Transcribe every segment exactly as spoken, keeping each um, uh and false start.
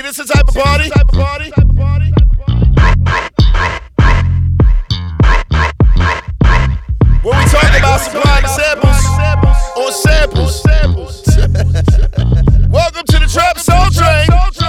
This is the type of party. When we talk about supplying samples on samples. Welcome to the Trap Soul Train.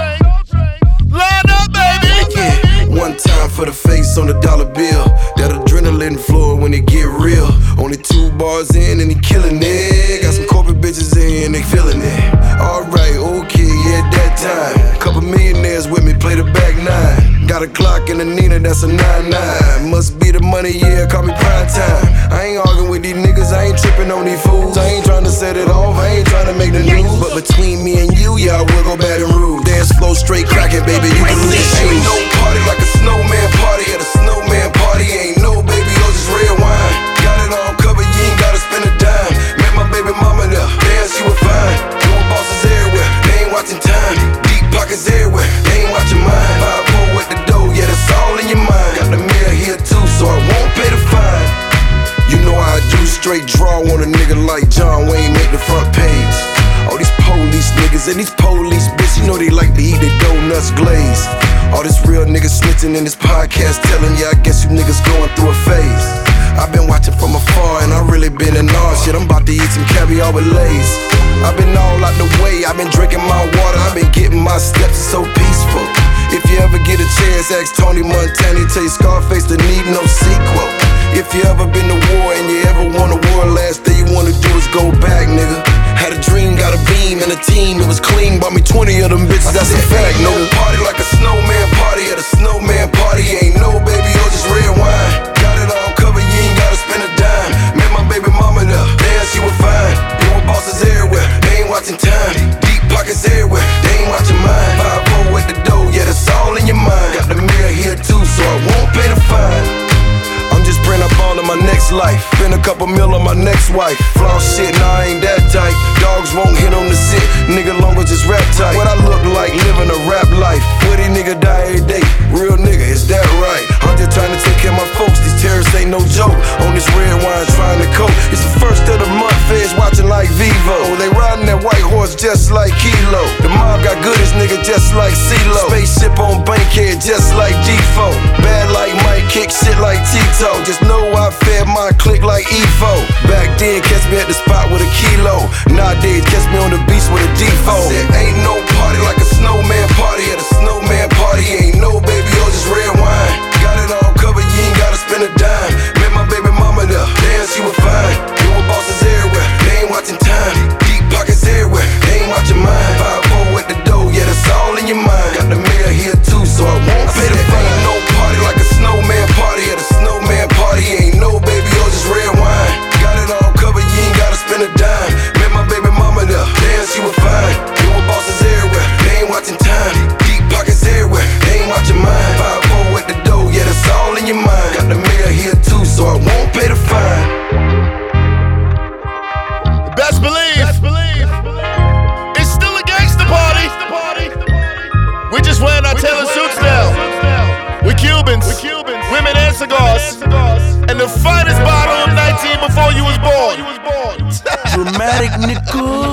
Line up, baby. Yeah. One time for the face on the dollar bill. That adrenaline floor when it get real. Only two bars in and he killing it. Got some corporate bitches in, they feeling it. Alright, okay, yeah, that time. Couple millionaires with me, play the back nine. Got a clock and a Nina, that's a nine nine. Must be the money, yeah, call me prime time. I ain't arguing with these niggas, I ain't tripping on these fools. I ain't trying to set it off, I ain't trying to make the news. But between me and you, yeah, I will go bad and rude. Dance flow straight cracking, baby, you can lose your shoes. Ain't no party like a snowman party. At a snowman party, ain't no baby, oh, just red wine. Got it all covered, you ain't gotta spend a dime. Met my baby mama there, damn, she was fine. Doing bosses everywhere, they ain't watching time. Deep pockets everywhere, they ain't watching mine. Five four with the dough, yeah, that's all in your mind. Got the mirror here too, so I won't pay the fine. You know how I do, straight draw on a nigga like John Wayne, make the front page. All these police niggas and these police bitches, you know they like to eat their donuts glazed. All this real niggas snitching in this podcast telling ya, I guess you niggas going through a phase. I've been watching from afar and I really been in awe. Shit, I'm about to eat some caviar with Lay's. I've been all out the way, I've been drinking my water, I've been getting my steps, it's so peaceful. If you ever get a chance, ask Tony Montana, tell you Scarface to need no sequel. If you ever been to war and you ever won a war, last thing you wanna do is go back, nigga. Had a dream, got a beam and a team, it was clean, bought me twenty of them bitches, that's a fact, no party like a snowman party. At a snowman party, ain't no baby, oh, just red wine. Got it all covered, you ain't gotta spend a dime. Met my baby mama there, damn, she was fine. Doing bosses everywhere, they ain't watching time. Deep pockets everywhere, they ain't watching mine. Five four with the dough, yeah, that's all in your mind. Got the mirror here too, so I won't pay the fine. I'm just praying up all in my next life. Spend a couple mil on my next wife. Floss shit, nah, I ain't that tight. Dogs won't hit on the sit, nigga long as just rap tight. What I look like, living a rap life. Where these nigga die every day, real nigga, is that right? I'm just trying to take care of my folks, these terrorists ain't no joke. On this red wine trying to cope. It's the first of the month, feds watching like Vivo. They riding that white horse just like Kilo. The mob got good as nigga just like CeeLo. Spaceship on Bankhead just like G four. Bad like Mike, kick shit like Tito. Just know I fed my click like E four. Back then, catch me at the spot with a kilo. Nowadays, catch me on the beach with a D four. I said, ain't no party like a snowman party. At a snowman party, ain't no baby, oh, just red wine. Got it all covered, you ain't gotta spend a dime. Met my baby mama there, damn, she was fine. Doing bosses everywhere, they ain't watching time. Deep pockets everywhere, they ain't watching mine. Five four with the dough, yeah, that's all in your mind. Got the mirror here too, so I won't pay the fine. Ain't no party like a snowman party. At a snowman party, ain't no baby, oh, just red wine. Got it all covered, you ain't gotta spend a dime. Met my baby mama there, damn, she was fine. Doing bosses everywhere, they ain't watching time. Deep pockets everywhere, they ain't watching mine. Five four with the dough, yeah, that's all in your mind. Got the mirror here too, so I won't pay the fine. Best believe, Best believe. It's still a gangster party. We just wearing our tailored suits now. We're Cubans, We're Cubans, women and cigars, and the finest bottle of nineteen before you was born. Dramatic, nigga.